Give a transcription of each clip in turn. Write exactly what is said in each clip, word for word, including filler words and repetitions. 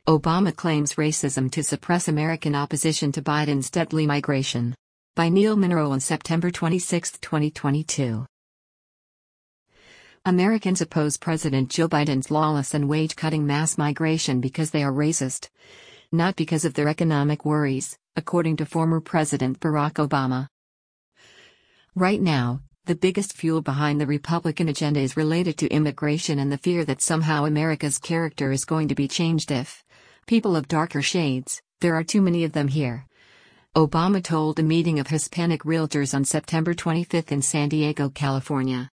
Obama claims racism to suppress American opposition to Biden's deadly migration. By Neil Monroe on September twenty-sixth, twenty twenty-two. Americans oppose President Joe Biden's lawless and wage-cutting mass migration because they are racist, not because of their economic worries, according to former President Barack Obama. Right now, the biggest fuel behind the Republican agenda is related to immigration and the fear that somehow America's character is going to be changed if people of darker shades, there are too many of them here. Obama told a meeting of Hispanic realtors on September twenty-fifth in San Diego, California.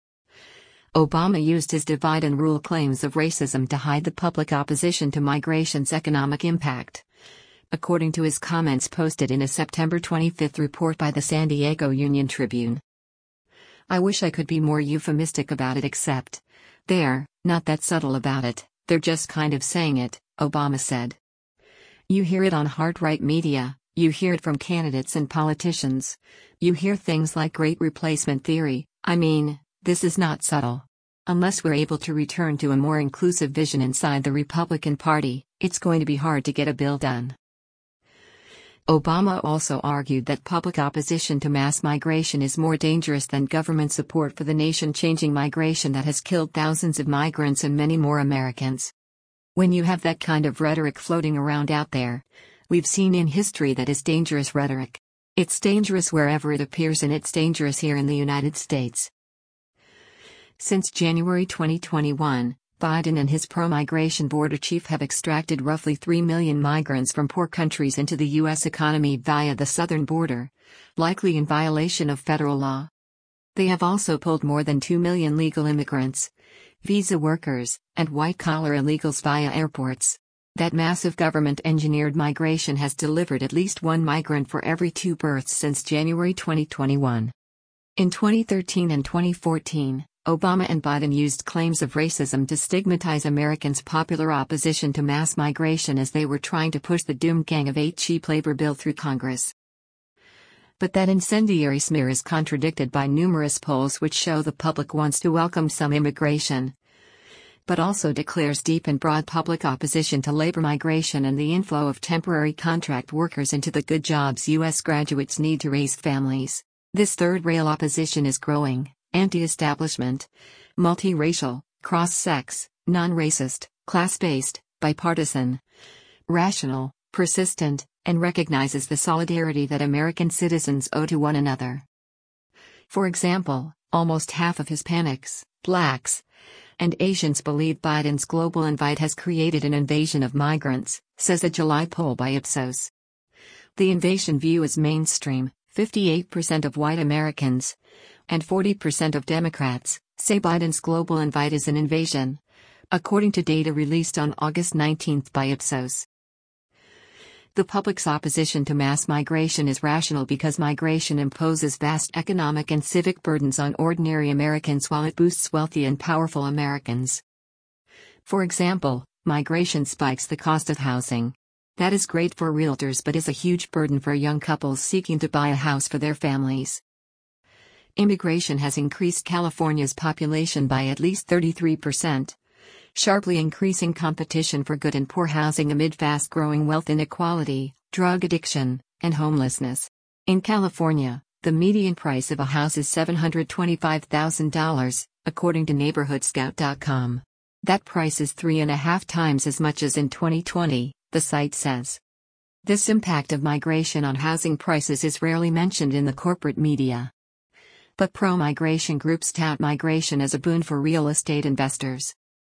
Obama used his divide and rule claims of racism to hide the public opposition to migration's economic impact, according to his comments posted in a September twenty-fifth report by the San Diego Union Tribune. I wish I could be more euphemistic about it, except they're not that subtle about it, they're just kind of saying it, Obama said. You hear it on hard-right media, you hear it from candidates and politicians, you hear things like great replacement theory. I mean, this is not subtle. Unless we're able to return to a more inclusive vision inside the Republican Party, it's going to be hard to get a bill done. Obama also argued that public opposition to mass migration is more dangerous than government support for the nation-changing migration that has killed thousands of migrants and many more Americans. When you have that kind of rhetoric floating around out there, we've seen in history that is dangerous rhetoric. It's dangerous wherever it appears, and it's dangerous here in the United States. Since January twenty twenty-one, Biden and his pro-migration border chief have extracted roughly three million migrants from poor countries into the U S economy via the southern border, likely in violation of federal law. They have also pulled more than two million legal immigrants, visa workers, and white-collar illegals via airports. That massive government-engineered migration has delivered at least one migrant for every two births since January twenty twenty-one. In twenty thirteen and twenty fourteen, Obama and Biden used claims of racism to stigmatize Americans' popular opposition to mass migration as they were trying to push the doomed Gang of Eight cheap labor bill through Congress. But that incendiary smear is contradicted by numerous polls which show the public wants to welcome some immigration, but also declares deep and broad public opposition to labor migration and the inflow of temporary contract workers into the good jobs U S graduates need to raise families. This third-rail opposition is growing. Anti-establishment, multiracial, cross-sex, non-racist, class-based, bipartisan, rational, persistent, and recognizes the solidarity that American citizens owe to one another. For example, almost half of Hispanics, blacks, and Asians believe Biden's global invite has created an invasion of migrants, says a July poll by Ipsos. The invasion view is mainstream. fifty-eight percent of white Americans and forty percent of Democrats say Biden's global invite is an invasion, according to data released on August nineteenth by Ipsos. The public's opposition to mass migration is rational because migration imposes vast economic and civic burdens on ordinary Americans while it boosts wealthy and powerful Americans. For example, migration spikes the cost of housing. That is great for realtors but is a huge burden for young couples seeking to buy a house for their families. Immigration has increased California's population by at least thirty-three percent, sharply increasing competition for good and poor housing amid fast-growing wealth inequality, drug addiction, and homelessness. In California, the median price of a house is seven hundred twenty-five thousand dollars, according to neighborhood scout dot com. That price is three and a half times as much as in twenty twenty, the site says. This impact of migration on housing prices is rarely mentioned in the corporate media. But pro-migration groups tout migration as a boon for real estate investors.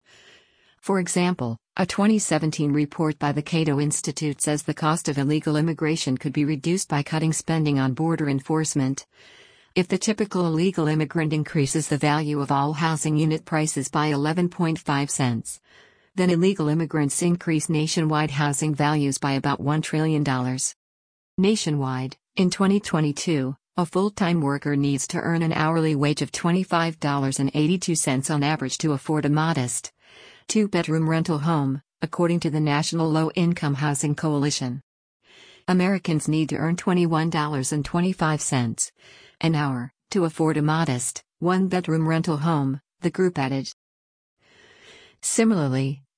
For example, a twenty seventeen report by the Cato Institute says the cost of illegal immigration could be reduced by cutting spending on border enforcement. If the typical illegal immigrant increases the value of all housing unit prices by eleven point five cents, then illegal immigrants increase nationwide housing values by about one trillion dollars. Nationwide, in twenty twenty-two, a full-time worker needs to earn an hourly wage of twenty-five dollars and eighty-two cents on average to afford a modest two-bedroom rental home, according to the National Low-Income Housing Coalition. Americans need to earn twenty-one dollars and twenty-five cents an hour to afford a modest one-bedroom rental home, the group added. Similarly,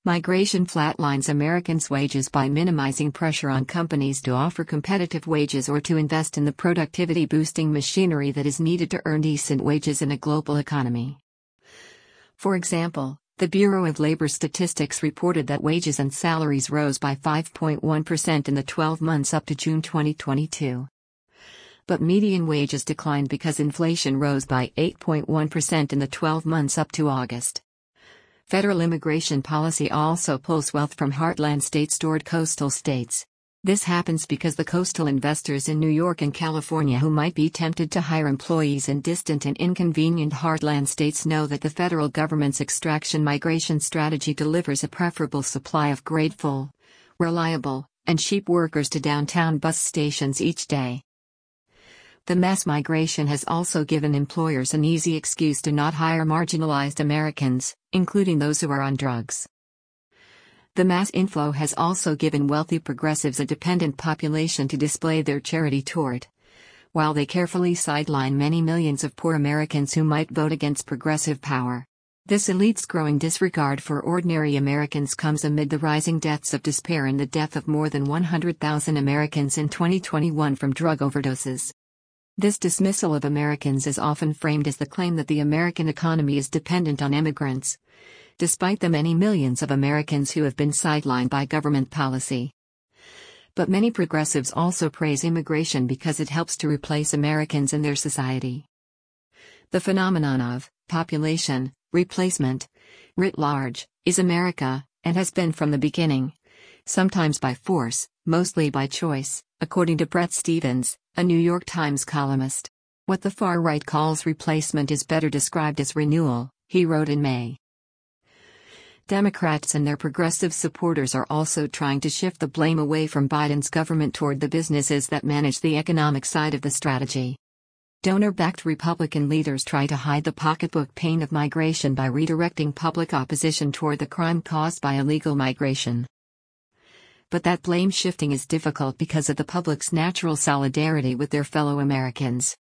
Migration flatlines Americans' wages by minimizing pressure on companies to offer competitive wages or to invest in the productivity-boosting machinery that is needed to earn decent wages in a global economy. For example, the Bureau of Labor Statistics reported that wages and salaries rose by five point one percent in the twelve months up to June twenty twenty-two. But median wages declined because inflation rose by eight point one percent in the twelve months up to August. Federal immigration policy also pulls wealth from heartland states toward coastal states. This happens because the coastal investors in New York and California who might be tempted to hire employees in distant and inconvenient heartland states know that the federal government's extraction migration strategy delivers a preferable supply of grateful, reliable, and cheap workers to downtown bus stations each day. The mass migration has also given employers an easy excuse to not hire marginalized Americans, including those who are on drugs. The mass inflow has also given wealthy progressives a dependent population to display their charity toward, while they carefully sideline many millions of poor Americans who might vote against progressive power. This elite's growing disregard for ordinary Americans comes amid the rising deaths of despair and the death of more than one hundred thousand Americans in twenty twenty-one from drug overdoses. This dismissal of Americans is often framed as the claim that the American economy is dependent on immigrants, despite the many millions of Americans who have been sidelined by government policy. But many progressives also praise immigration because it helps to replace Americans in their society. The phenomenon of population replacement, writ large, is America, and has been from the beginning, sometimes by force, mostly by choice, according to Bret Stephens, a New York Times columnist. What the far right calls replacement is better described as renewal, he wrote in May. Democrats and their progressive supporters are also trying to shift the blame away from Biden's government toward the businesses that manage the economic side of the strategy. Donor-backed Republican leaders try to hide the pocketbook pain of migration by redirecting public opposition toward the crime caused by illegal migration. But that blame shifting is difficult because of the public's natural solidarity with their fellow Americans.